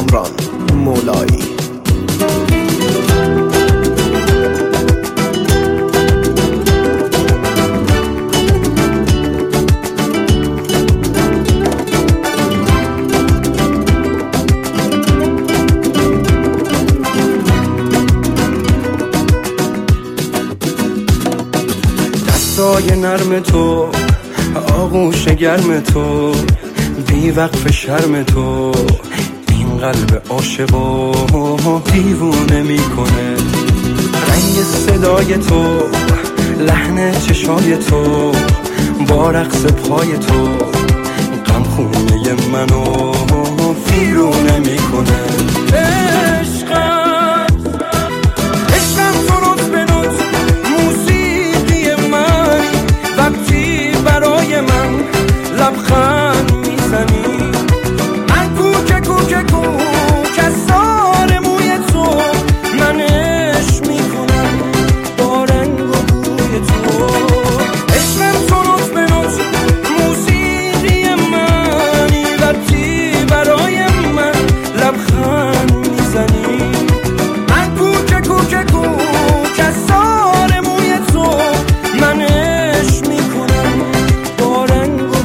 کامران مولایی. دستای نرم تو، آغوش گرم تو، بی وقف شرم تو، این قلب عاشقو دیوونه میکنه. رنگ صدای تو، لحن چشای تو، با رقص پای تو، غم خونه منو فیرونه میکنه. لبخند میزنی من کوکه کوکه کوکه سار موی تو، من عشق میکنم با رنگ و بوی تو. عشقم تو نوت به نوت موسیقی منی، وقتی برای من لبخند میزنی من کوکه کوکه کوکه سار موی تو، من عشق میکنم با رنگ و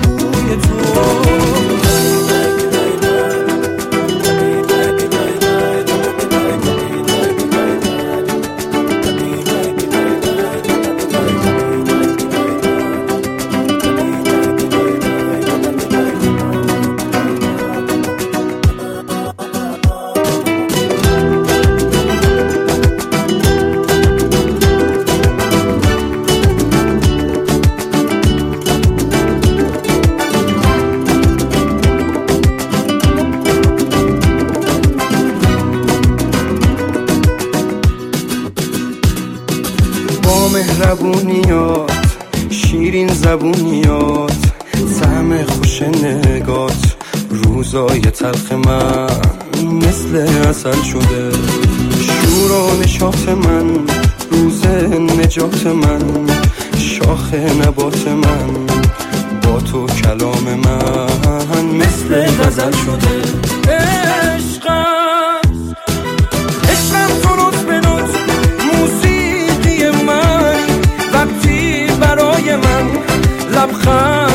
مهربونیات، شیرین زبونیات، طعم خوش نگات، روزای تلخ من مثل عسل شده. شور و نشاط من، روز نجات من، شاخ نبات من، با تو کلام من مثل غزل شده. عشقم تو نوت به نوت موسیقی من، وقتی برای من لبخند